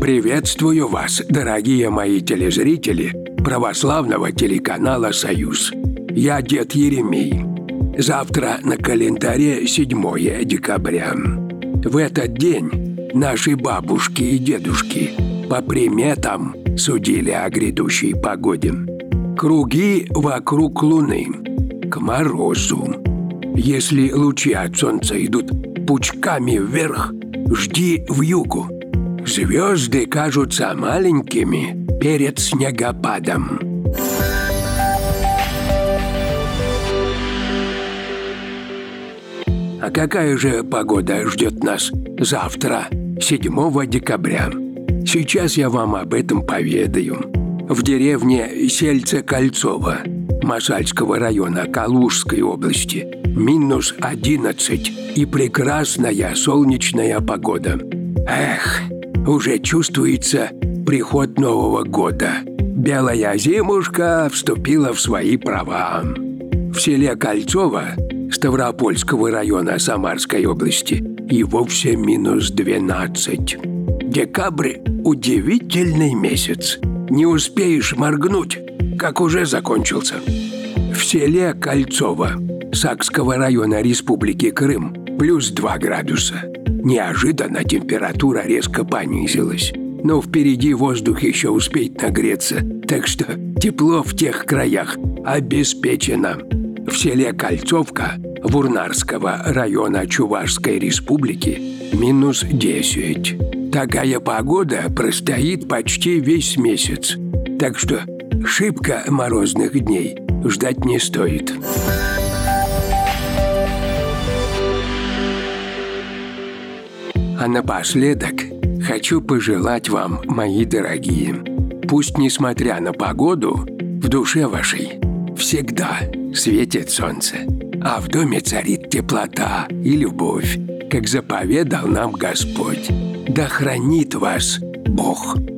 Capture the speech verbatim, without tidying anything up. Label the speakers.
Speaker 1: Приветствую вас, дорогие мои телезрители православного телеканала «Союз». Я дед Еремей. Завтра на календаре седьмое декабря. В этот день наши бабушки и дедушки по приметам судили о грядущей погоде. Круги вокруг Луны, к морозу. Если лучи от солнца идут пучками вверх, жди вьюгу. Звезды кажутся маленькими перед снегопадом. А какая же погода ждет нас завтра, седьмого декабря? Сейчас я вам об этом поведаю. В деревне Сельце-Кольцово Мосальского района Калужской области минус одиннадцать и прекрасная солнечная погода. Эх, уже чувствуется приход Нового года. Белая зимушка вступила в свои права. В селе Кольцово Ставропольского района Самарской области и вовсе минус двенадцать. Декабрь – удивительный месяц. Не успеешь моргнуть, как уже закончился. В селе Кольцово Сакского района Республики Крым плюс два градуса. Неожиданно температура резко понизилась. Но впереди воздух еще успеет нагреться, так что тепло в тех краях обеспечено. В селе Кольцовка Вурнарского района Чувашской Республики минус десять. Такая погода простоит почти весь месяц, так что шибко морозных дней ждать не стоит. А напоследок хочу пожелать вам, мои дорогие, пусть, несмотря на погоду, в душе вашей всегда светит солнце, а в доме царит теплота и любовь, как заповедал нам Господь. Да хранит вас Бог!